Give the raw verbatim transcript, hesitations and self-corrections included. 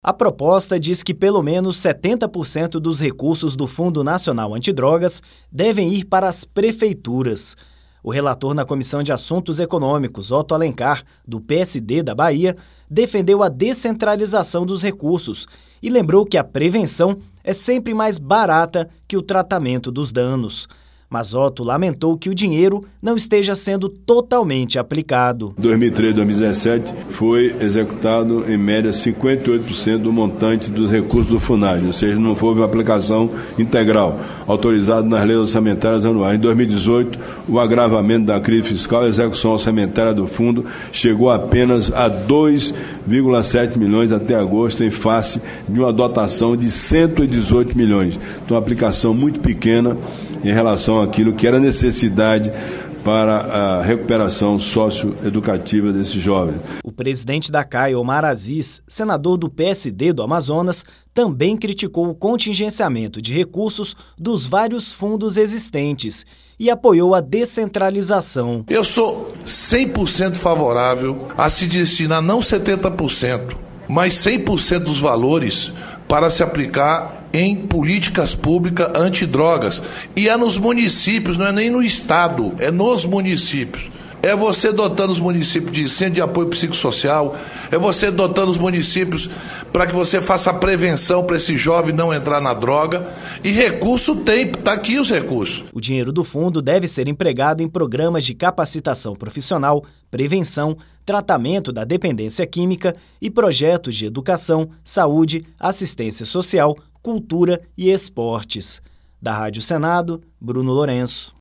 A proposta diz que pelo menos setenta por cento dos recursos do Fundo Nacional Antidrogas devem ir para as prefeituras. O relator na Comissão de Assuntos Econômicos, Otto Alencar, do P S D da Bahia, defendeu a descentralização dos recursos e lembrou que a prevenção é sempre mais barata que o tratamento dos danos. Mas Otto lamentou que o dinheiro não esteja sendo totalmente aplicado. Em dois mil e treze, dois mil e dezessete, foi executado em média cinquenta e oito por cento do montante dos recursos do FUNAD, ou seja, não houve uma aplicação integral, autorizado nas leis orçamentárias anuais. Em dois mil e dezoito, o agravamento da crise fiscal e a execução orçamentária do fundo chegou apenas a dois vírgula sete milhões até agosto, em face de uma dotação de cento e dezoito milhões. Então, uma aplicação muito pequena em relação àquilo que era necessidade para a recuperação socioeducativa desses jovens. O presidente da C A I, Omar Aziz, senador do P S D do Amazonas, também criticou o contingenciamento de recursos dos vários fundos existentes e apoiou a descentralização. Eu sou cem por cento favorável a se destinar não setenta por cento, mas cem por cento dos valores para se aplicar em políticas públicas antidrogas. E é nos municípios, não é nem no estado, é nos municípios. É você dotando os municípios de centro de apoio psicossocial, é você dotando os municípios para que você faça a prevenção para esse jovem não entrar na droga. E recurso tem, está aqui os recursos. O dinheiro do fundo deve ser empregado em programas de capacitação profissional, prevenção, tratamento da dependência química e projetos de educação, saúde, assistência social, cultura e esportes. Da Rádio Senado, Bruno Lourenço.